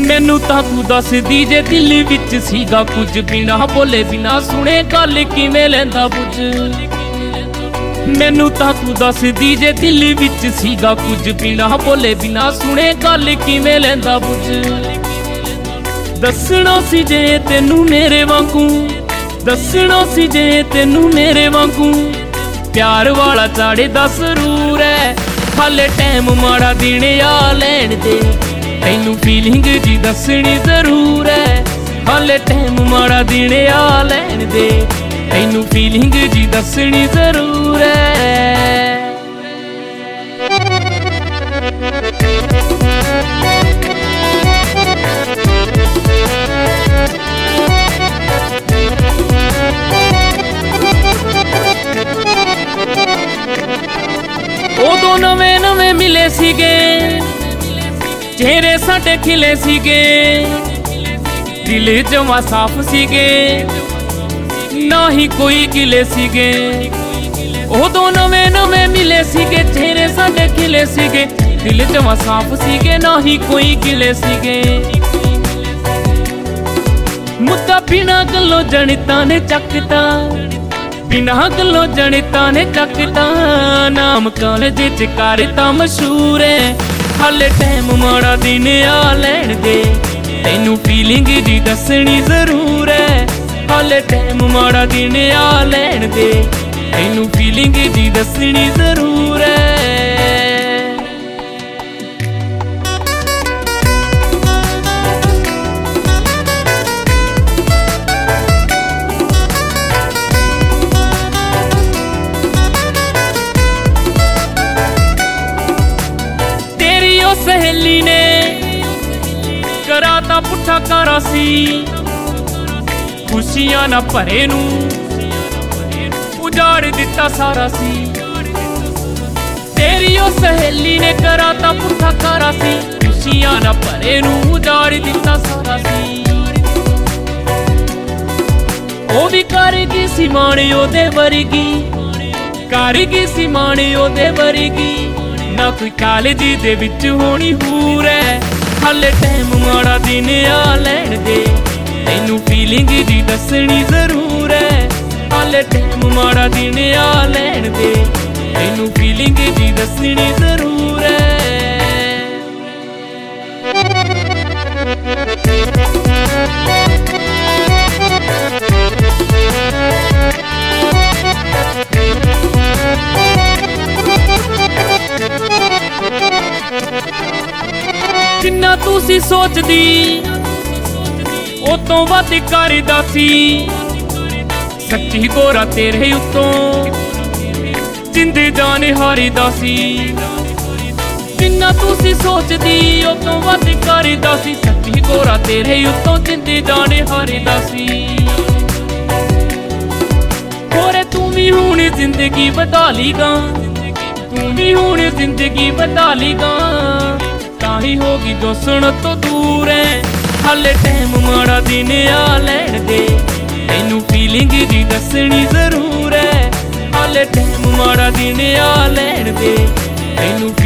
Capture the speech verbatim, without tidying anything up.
मैनू तां तू दस दी जे दिल विच सीगा कुछ, बिना बोले बिना सुने गल किवें लैंदा बुझ। मैनू तां तू दस दी जे दिल विच सीगा कुछ, बिना बोले बिना सुने गल किवें लैंदा बुझ। दसना सी जे तेनू मेरे वांगू, दसना सी जे तेनू मेरे वांगू, प्यार वाला चाड़े दा सरूर है। हाले टाइम माड़ा दिन आ लैण दे, तैनू फीलिंग जी दसनी जरूर है। हाले टाइम माड़ा दिन आ लैण दे, तैनू फीलिंग जी दसनी जरूर है। उदों नवे नवे मिले सीगे, चेहरे साडे खिले सीगे, दिल जमा साफ सीगे, ना ही कोई गिले सीगे। उदों नवे नवे मिले सीगे, चेहरे साडे खिले सीगे, दिल जमा साफ सीगे, ना ही कोई गिले सीगे। मुद्दा बिना गल्लों जनिता ने चकता, बिना गल्लों जनिता ने चकता, नाम कॉलेज च करता मशहूर है। हाले टाइम माड़ा दिन आ लैण दे, तैनू फीलिंग जी दसनी जरूर है। हाले टाइम माड़ा दिन आ लैण दे, तैनू फीलिंग जी दसनी जरूर है। सहेली ने कराता पुट्ठा कारा सी, खुशियां ना भरे नू उजाड़ दिता सारा सी। तेरी ओ सहेली ने कराता पुट्ठा कारा सी, खुशियां ना भरे नू उजाड़ दिता सारा सी। ओ भी करगी सी माने ओदे वर्गी, करगी सी माने ओदे वर्गी, ना कोई कॉलेज दे विच होनी हूर है। हाले टाइम माड़ा दिन आ लैण दे, तैनू फीलिंग जी दसनी जरूर है। हाले टाइम माड़ा दिन आ लैण दे, तैनू फीलिंग जी दसनी जरूर है। जिन्ना तू सी सोचदी ओ तो वध करदा सी, सच्ची गोरा तेरे उत्तों जिंदे जाने हारीदा सी। जिन्ना तू सी सोचदी ओ तो वध करदा सी, सच्ची गोरा तेरे उत्तों जिंदे जाने हारीदा सी। होरे तू भी हुण जिंदगी बधा लीगा, तू भी हुण जिंदगी बधा लीगा, ताही होगी दोसण तो दूर है। हाले टाइम माड़ा दिन आ लैण दे, तैनू फीलिंग जी दसनी जरूर है। हाले टाइम माड़ा दिन आ लैण दे, तैनू